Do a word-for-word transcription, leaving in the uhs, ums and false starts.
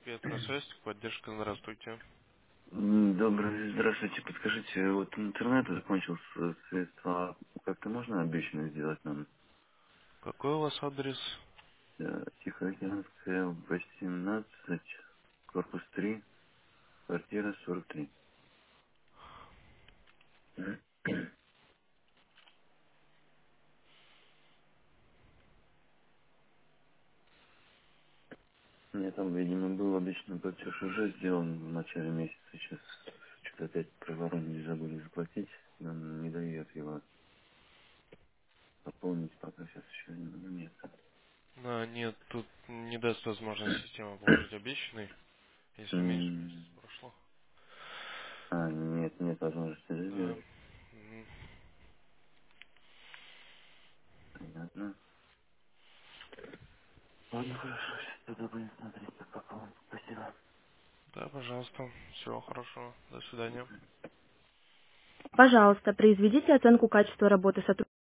Петросвязь, поддержка, здравствуйте. М, Добрый, здравствуйте. Подскажите, вот интернет закончился средства. Как-то можно обещанное сделать нам? Какой у вас адрес? Э, Тихоокеанская, восемнадцать, корпус три, квартира сорок три. Мне там, видимо, был обещанный платеж уже сделан в начале месяца. Сейчас что-то опять проворонили, забыли заплатить. Нам не дает его пополнить, пока сейчас еще нет. А, нет, тут не даст возможность система положить обещанный, если меньше месяца М, прошло. А, нет, нет возможности это Да. сделать. Мгм. Понятно. Ладно, хорошо, сейчас тогда будем смотреть, как пополнить. Спасибо. Да, пожалуйста. Всего хорошего. До свидания. Пожалуйста.